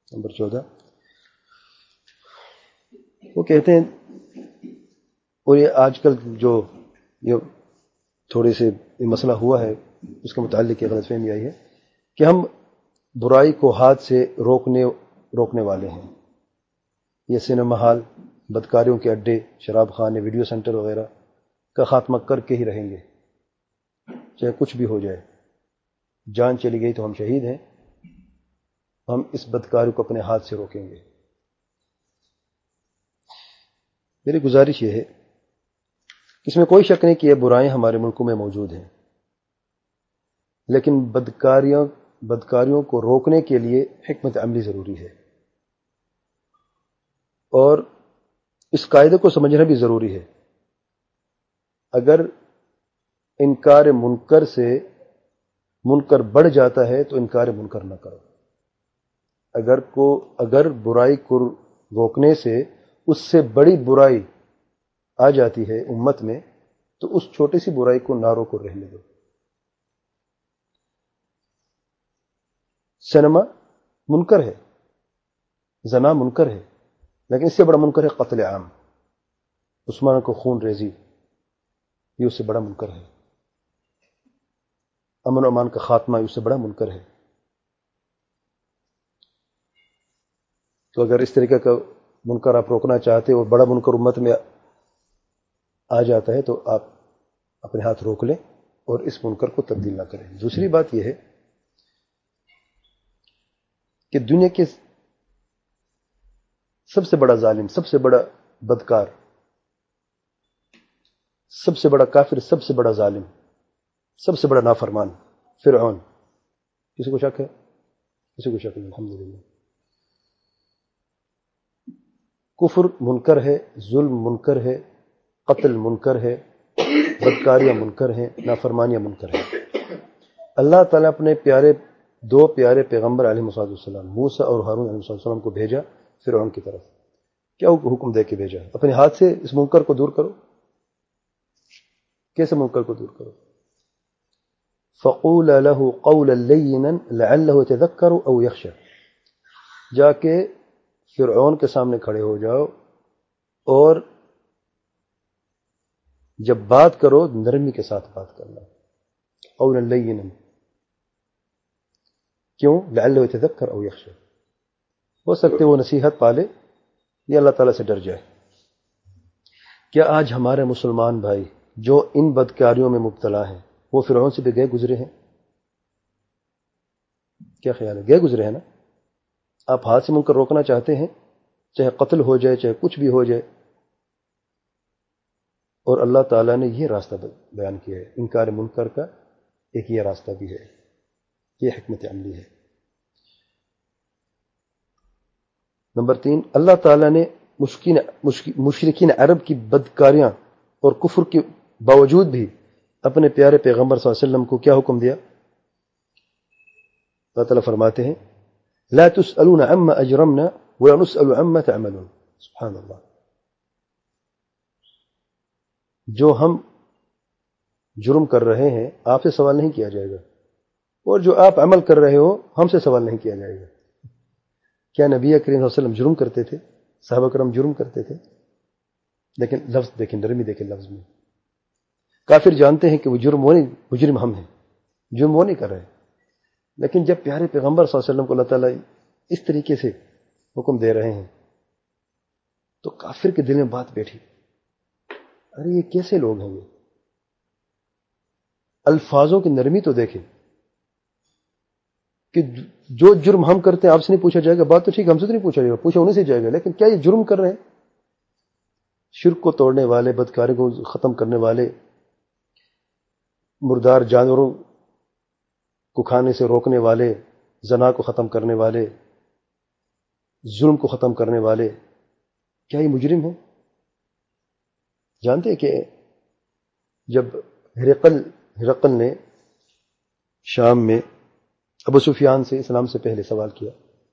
Number 14 وہ کہتے ہیں، اور یہ آج کل جو یہ تھوڑے سے مسئلہ ہوا ہے اس کے متعلق یہ غلط فہمی آئی ہے کہ ہم برائی کو ہاتھ سے روکنے والے ہیں. یہ سینما ہال، بدکاریوں کے اڈے، شراب خانے، ویڈیو سینٹر وغیرہ کا خاتمہ کر کے ہی رہیں گے، چاہے کچھ بھی ہو جائے. جان چلی گئی تو ہم شہید ہیں، ہم اس بدکاری کو اپنے ہاتھ سے روکیں گے. میری گزارش یہ ہے، اس میں کوئی شک نہیں کہ یہ برائیں ہمارے ملکوں میں موجود ہیں، لیکن بدکاریوں کو روکنے کے لیے حکمت عملی ضروری ہے، اور اس قاعدے کو سمجھنا بھی ضروری ہے. اگر انکار منکر سے منکر بڑھ جاتا ہے تو انکار منکر نہ کرو. اگر برائی کو روکنے سے اس سے بڑی برائی آ جاتی ہے امت میں تو اس چھوٹی سی برائی کو نہ روکو، رہنے دو. سینما منکر ہے، زنا منکر ہے، لیکن اس سے بڑا منکر ہے قتل عام. عثمان کو خون ریزی، یہ اس سے بڑا منکر ہے. امن و امان کا خاتمہ، اس سے بڑا منکر ہے. تو اگر اس طریقے کا منکر آپ روکنا چاہتے اور بڑا منکر امت میں آ جاتا ہے تو آپ اپنے ہاتھ روک لیں اور اس منکر کو تبدیل نہ کریں. دوسری بات یہ ہے کہ دنیا کے سب سے بڑا ظالم، سب سے بڑا بدکار، سب سے بڑا کافر، سب سے بڑا ظالم، سب سے بڑا نافرمان فرعون. کسی کو شک ہے؟ کسی کو شک نہیں. الحمدللہ. کفر منکر ہے، ظلم منکر ہے، قتل منکر ہے، بدکاریاں منکر ہیں، نافرمانیاں منکر ہیں. اللہ تعالیٰ اپنے دو پیارے پیغمبر علیہ السلام موسیٰ اور ہارون علیہ السلام کو بھیجا فرعون کی طرف. کیا حکم دے کے بھیجا؟ اپنے ہاتھ سے اس منکر کو دور کرو. کیسے منکر کو دور کرو؟ فَقُولَ لَهُ قَوْلًا لَيِّنًا لَعَلَّهُ يَتَذَكَّرُ أَوْ يَخْشَىٰ. جا کے فرعون کے سامنے کھڑے ہو جاؤ اور جب بات کرو نرمی کے ساتھ بات کرنا. قولا لینا، کیوں؟ لعلہ یتذکر او یخشی، ہو سکتے وہ نصیحت پالے یا اللہ تعالیٰ سے ڈر جائے. کیا آج ہمارے مسلمان بھائی جو ان بدکاریوں میں مبتلا ہیں وہ فرعون سے بھی گئے گزرے ہیں؟ کیا خیال ہے؟ گئے گزرے ہیں نا. آپ ہاتھ سے منکر روکنا چاہتے ہیں، چاہے قتل ہو جائے، چاہے کچھ بھی ہو جائے، اور اللہ تعالیٰ نے یہ راستہ بیان کیا ہے. انکار منکر کا ایک یہ راستہ بھی ہے، یہ حکمت عملی ہے. نمبر 3، اللہ تعالیٰ نے مشرکین عرب کی بدکاریاں اور کفر کے باوجود بھی اپنے پیارے پیغمبر صلی اللہ علیہ وسلم کو کیا حکم دیا؟ اللہ تعالیٰ فرماتے ہیں لا تسألون عما اجرمنا ولا نسأل عما تعملون. سبحان اللہ. جو ہم جرم کر رہے ہیں آپ سے سوال نہیں کیا جائے گا، اور جو آپ عمل کر رہے ہو ہم سے سوال نہیں کیا جائے گا. کیا نبی کریم صلی اللہ علیہ وسلم جرم کرتے تھے؟ صحابہ کرام جرم کرتے تھے؟ لیکن لفظ دیکھیں، نرمی دیکھیں لفظ میں. کافر جانتے ہیں کہ وہ مجرم ہم ہیں، جرم وہ نہیں کر رہے، لیکن جب پیارے پیغمبر صلی اللہ علیہ وسلم کو اللہ تعالیٰ اس طریقے سے حکم دے رہے ہیں تو کافر کے دل میں بات بیٹھی، ارے یہ کیسے لوگ ہیں؟ یہ الفاظوں کی نرمی تو دیکھیں کہ جو جرم ہم کرتے ہیں آپ سے نہیں پوچھا جائے گا. بات تو ٹھیک، ہم سے تو نہیں پوچھا جائے گا، پوچھا انہیں سے جائے گا، لیکن کیا یہ جرم کر رہے ہیں؟ شرک کو توڑنے والے، بدکاری کو ختم کرنے والے، مردار جانوروں کو کھانے سے روکنے والے، زنا کو ختم کرنے والے، ظلم کو ختم کرنے والے، کیا یہ مجرم ہیں؟ جانتے ہیں کہ جب ہرقل نے شام میں ابو سفیان سے اسلام سے پہلے سوال کیا،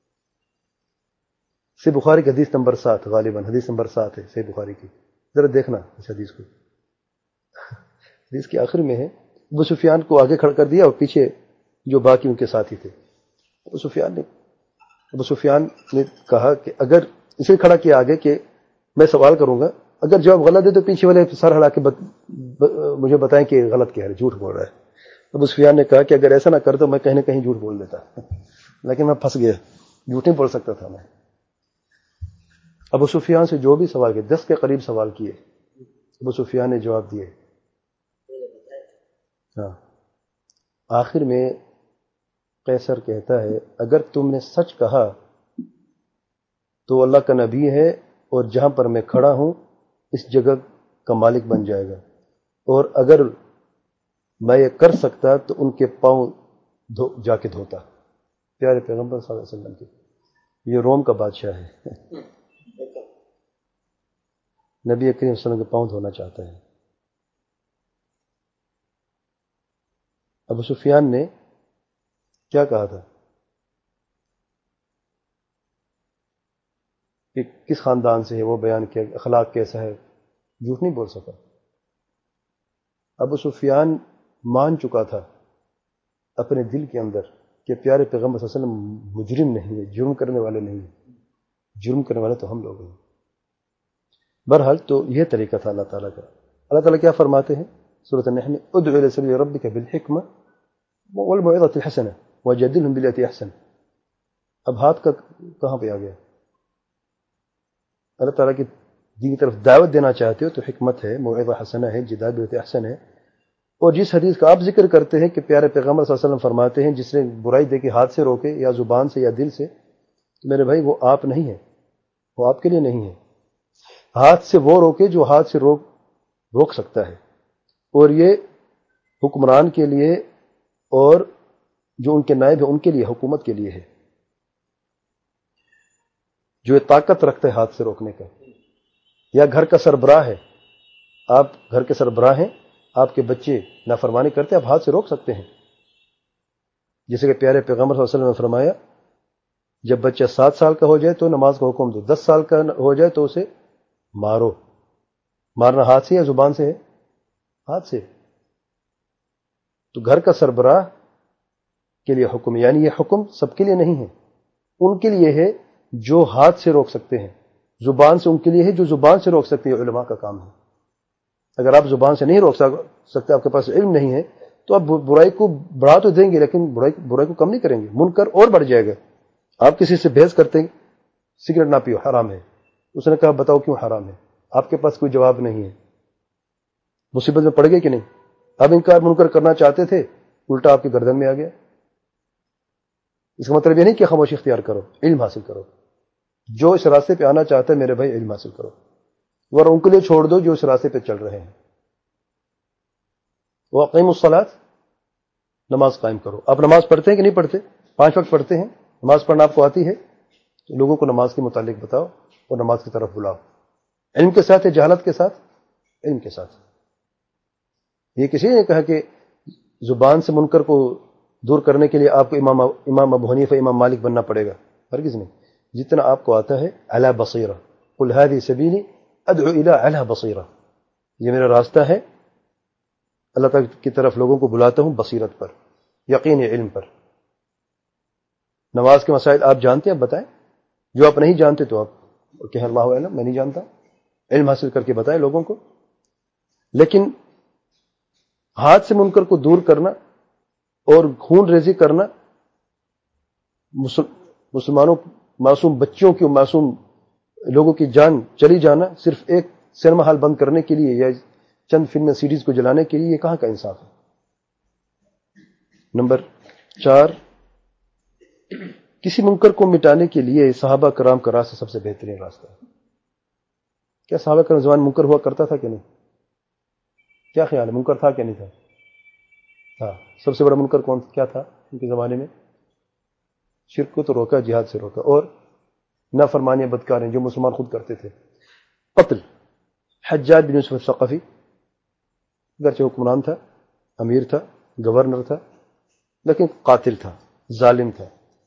سے بخاری کی حدیث نمبر 7، غالباً حدیث نمبر 7 ہے سے بخاری کی، ذرا دیکھنا اس حدیث کو. حدیث کے آخر میں ہے ابو سفیان کو آگے کھڑا کر دیا اور پیچھے جو باقی ان کے ساتھی تھے. ابو سفیان نے ابو سفیان نے کہا کہ اگر اسے کھڑا کیا آگے کہ میں سوال کروں گا، اگر جواب غلط ہے تو پیچھے والے سر ہلا کے مجھے بتائیں کہ غلط کیا ہے، جھوٹ بول رہا ہے۔ ابو سفیان نے کہا کہ اگر ایسا نہ کر تو میں کہیں نہ کہیں جھوٹ بول دیتا، لیکن میں پھنس گیا، جھوٹ نہیں بول سکتا تھا میں۔ ابو سفیان سے جو بھی سوال کیے، 10 کے قریب سوال کیے، ابو سفیان نے جواب دیے۔ ہاں، آخر میں قیصر کہتا ہے اگر تم نے سچ کہا تو اللہ کا نبی ہے اور جہاں پر میں کھڑا ہوں اس جگہ کا مالک بن جائے گا، اور اگر میں یہ کر سکتا تو ان کے پاؤں جا کے دھوتا۔ پیارے پیغمبر صلی اللہ علیہ وسلم کی، یہ روم کا بادشاہ ہے، نبی کریم صلی اللہ علیہ وسلم کے پاؤں دھونا چاہتا ہے۔ ابو سفیان نے کیا کہا تھا کہ کس خاندان سے ہے، وہ بیان کیا، اخلاق کیسا ہے، جھوٹ نہیں بول سکا۔ ابو سفیان مان چکا تھا اپنے دل کے اندر کہ پیارے پیغمبر صلی اللہ علیہ وسلم مجرم نہیں ہے، جرم کرنے والے نہیں ہیں، جرم کرنے والے تو ہم لوگ ہیں۔ بہرحال تو یہ طریقہ تھا اللہ تعالیٰ کا۔ اللہ تعالیٰ کیا فرماتے ہیں سورۃ النحل میں، ادع الی سبیل ربک بالحکمہ والموعظۃ الحسنہ وجادلھم بالتی احسن۔ اب ہاتھ کا کہاں پہ آ گیا؟ اللہ تعالیٰ کی دین کی طرف دعوت دینا چاہتے ہو تو حکمت ہے، موعظہ حسنہ ہے، جدال بالتی احسن ہے۔ اور جس حدیث کا آپ ذکر کرتے ہیں کہ پیارے پیغمبر صلی اللہ علیہ وسلم فرماتے ہیں جس نے برائی دیکھی ہاتھ سے روکے یا زبان سے یا دل سے، تو میرے بھائی وہ آپ نہیں ہے، وہ آپ کے لیے نہیں ہے۔ ہاتھ سے وہ روکے جو ہاتھ سے روک سکتا ہے، اور یہ حکمران کے لیے اور جو ان کے نائب ہیں ان کے لیے، حکومت کے لیے ہے، جو طاقت رکھتا ہے ہاتھ سے روکنے کا۔ یا گھر کا سربراہ ہے، آپ گھر کے سربراہ ہیں، آپ کے بچے نافرمانی کرتے ہیں، آپ ہاتھ سے روک سکتے ہیں۔ جیسے کہ پیارے پیغمبر صلی اللہ علیہ وسلم نے فرمایا جب بچہ 7 سال کا ہو جائے تو نماز کا حکم دو، 10 سال کا ہو جائے تو اسے مارو۔ مارنا ہاتھ سے یا زبان سے ہے؟ ہاتھ سے۔ تو گھر کا سربراہ کے لیے حکم، یعنی یہ حکم سب کے لیے نہیں ہے، ان کے لیے ہے جو ہاتھ سے روک سکتے ہیں، زبان سے ان کے لیے ہے جو زبان سے روک سکتے ہیں، علماء کا کام ہے۔ اگر آپ زبان سے نہیں روک سکتے، آپ کے پاس علم نہیں ہے، تو آپ برائی کو بڑھا تو دیں گے لیکن برائی کو کم نہیں کریں گے، منکر اور بڑھ جائے گا۔ آپ کسی سے بحث کرتے ہیں سگریٹ نہ پیو حرام ہے، اس نے کہا بتاؤ کیوں حرام ہے، آپ کے پاس کوئی جواب نہیں ہے، مصیبت میں پڑ گئے کہ نہیں؟ اب انکار منکر کرنا چاہتے تھے، الٹا آپ کے گردن میں آ گیا۔ اس کا مطلب یہ نہیں کہ خاموشی اختیار کرو، علم حاصل کرو۔ جو اس راستے پہ آنا چاہتا ہے میرے بھائی علم حاصل کرو، ورنہ ان کے لیے چھوڑ دو جو اس راستے پہ چل رہے ہیں۔ وَأَقِیمُوا الصَّلَاةَ، نماز قائم کرو۔ آپ نماز پڑھتے ہیں کہ نہیں پڑھتے؟ 5 وقت پڑھتے ہیں، نماز پڑھنا آپ کو آتی ہے؟ تو لوگوں کو نماز کے متعلق بتاؤ اور نماز کی طرف بلاؤ، علم کے ساتھ، جہالت کے ساتھ، علم کے ساتھ۔ یہ کسی نے کہا کہ زبان سے منکر کو دور کرنے کے لیے آپ کو امام ابو حنیفہ، امام مالک بننا پڑے گا، ہرگز نہیں۔ جتنا آپ کو آتا ہے علی بصیرہ، قل ھذہ سبیلی ادعو الی علی بصیرہ، یہ میرا راستہ ہے، اللہ تعالی کی طرف لوگوں کو بلاتا ہوں بصیرت پر، یقین علم پر۔ نماز کے مسائل آپ جانتے ہیں، آپ بتائیں، جو آپ نہیں جانتے تو آپ کہیں اللہ علم، میں نہیں جانتا، علم حاصل کر کے بتائیں لوگوں کو۔ لیکن ہاتھ سے منکر کو دور کرنا اور خون ریزی کرنا، مسلمانوں، معصوم بچوں کی، معصوم لوگوں کی جان چلی جانا صرف ایک سینما ہال بند کرنے کے لیے یا چند فلم سیریز کو جلانے کے لیے، یہ کہاں کا انصاف ہے؟ نمبر 4، کسی منکر کو مٹانے کے لیے صحابہ کرام کا راستہ سب سے بہترین راستہ ہے۔ کیا صحابہ کرام زمان منکر ہوا کرتا تھا کہ نہیں؟ کیا خیال ہے، منکر تھا کہ نہیں تھا؟ تھا۔ سب سے بڑا منکر کیا تھا ان کے زمانے میں؟ شرک کو تو روکا، جہاد سے روکا، اور نافرمانیاں، بدکاریں جو مسلمان خود کرتے تھے۔ قتل حجاج بن یوسف الثقفی، اگرچہ حکمران تھا، امیر تھا، گورنر تھا، لیکن قاتل تھا، ظالم تھا۔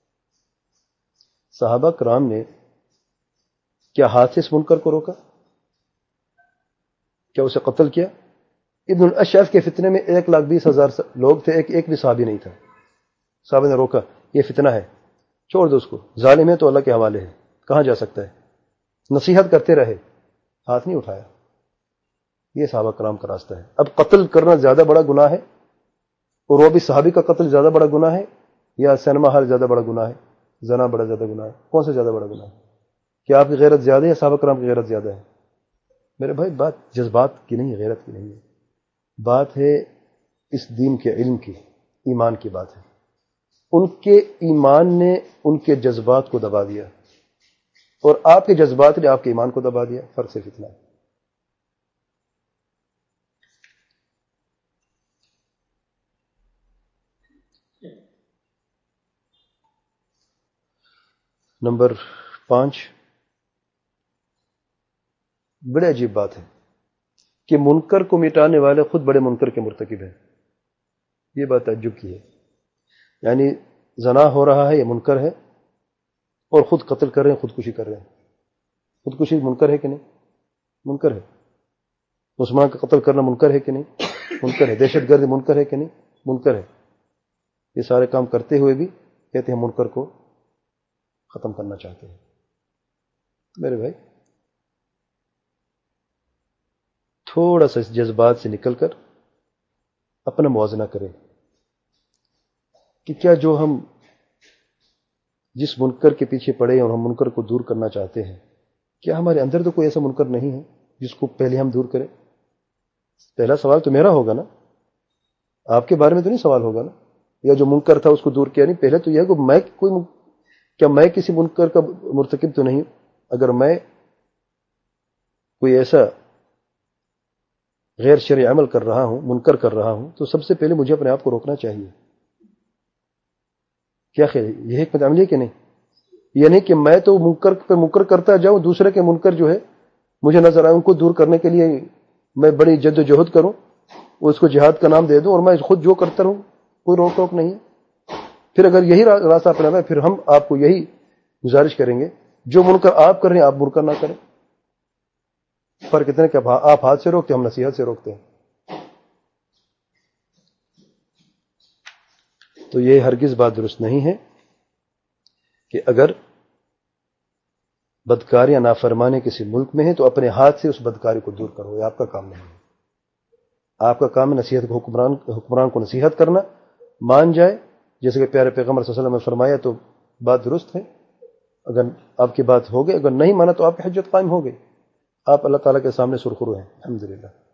صحابہ کرام نے کیا ہاتھ سے اس منکر کو روکا؟ کیا اسے قتل کیا؟ ابن الاشعث کے فتنے میں 1,20,000 لوگ تھے، ایک بھی صحابی نہیں تھا۔ صحابہ نے روکا، یہ فتنہ ہے، چھوڑ دو اس کو، ظالم ہے تو اللہ کے حوالے ہے، کہاں جا سکتا ہے، نصیحت کرتے رہے، ہاتھ نہیں اٹھایا۔ یہ صحابہ کرام کا راستہ ہے۔ اب قتل کرنا زیادہ بڑا گناہ ہے، اور وہ بھی صحابی کا قتل زیادہ بڑا گناہ ہے، یا سینما ہال زیادہ بڑا گناہ ہے، زنا بڑا زیادہ گناہ ہے؟ کون سا زیادہ بڑا گناہ ہے؟ کیا آپ کی غیرت زیادہ ہے یا صحابہ کرام کی غیرت زیادہ ہے؟ میرے بھائی بات جذبات کی نہیں ہے، غیرت کی نہیں ہے، بات ہے اس دین کے علم کی، ایمان کی بات ہے۔ ان کے ایمان نے ان کے جذبات کو دبا دیا، اور آپ کے جذبات نے آپ کے ایمان کو دبا دیا، فرق صرف اتنا ہے۔ نمبر 5، بڑے عجیب بات ہے کہ منکر کو مٹانے والے خود بڑے منکر کے مرتکب ہیں۔ یہ بات تعجب کی ہے، یعنی زنا ہو رہا ہے، یہ منکر ہے، اور خود قتل کر رہے ہیں، خودکشی کر رہے ہیں۔ خودکشی منکر ہے کہ نہیں؟ منکر ہے۔ مسلمان کا قتل کرنا منکر ہے کہ نہیں؟ منکر ہے۔ دہشت گردی منکر ہے کہ نہیں؟ منکر ہے۔ یہ سارے کام کرتے ہوئے بھی کہتے ہیں منکر کو ختم کرنا چاہتے ہیں۔ میرے بھائی تھوڑا سا اس جذبات سے نکل کر اپنا موازنہ کریں کہ کیا جو ہم جس منکر کے پیچھے پڑے اور ہم منکر کو دور کرنا چاہتے ہیں، کیا ہمارے اندر تو کوئی ایسا منکر نہیں ہے جس کو پہلے ہم دور کریں؟ پہلا سوال تو میرا ہوگا نا، آپ کے بارے میں تو نہیں سوال ہوگا نا، یا جو منکر تھا اس کو دور کیا نہیں؟ پہلے تو یہ ہے کہ کیا میں کسی منکر کا مرتکب تو نہیں؟ اگر میں کوئی ایسا غیر شرعی عمل کر رہا ہوں، منکر کر رہا ہوں، تو سب سے پہلے مجھے اپنے آپ کو روکنا چاہیے۔ کیا خیر ہے؟ یہ حکمت عملی ہے کہ نہیں؟ یہ نہیں کہ میں تو منکر پہ منکر کرتا جاؤں، دوسرے کے منکر جو ہے مجھے نظر آئے، ان کو دور کرنے کے لیے میں بڑی جد و جہد کروں، اس کو جہاد کا نام دے دوں، اور میں خود جو کرتا رہوں، کوئی روک ٹوک نہیں ہے۔ پھر اگر یہی راستہ اپنا ہے، پھر ہم آپ کو یہی گزارش کریں گے، جو منکر آپ کر رہے ہیں آپ منکر نہ کریں۔ فرق اتنا کہ آپ ہاتھ سے روکتے، ہم نصیحت سے روکتے ہیں۔ تو یہ ہرگز بات درست نہیں ہے کہ اگر بدکاری یا نافرمانی کسی ملک میں ہے تو اپنے ہاتھ سے اس بدکاری کو دور کرو، یہ آپ کا کام نہیں ہے۔ آپ کا کام ہے نصیحت کو، حکمران کو نصیحت کرنا، مان جائے جیسے کہ پیارے پیغمبر صلی اللہ علیہ وسلم نے فرمایا تو بات درست ہے، اگر آپ کی بات ہو گئی، اگر نہیں مانا تو آپ کی حجت قائم ہو گئی، آپ اللہ تعالیٰ کے سامنے سرخرو ہیں۔ الحمدللہ۔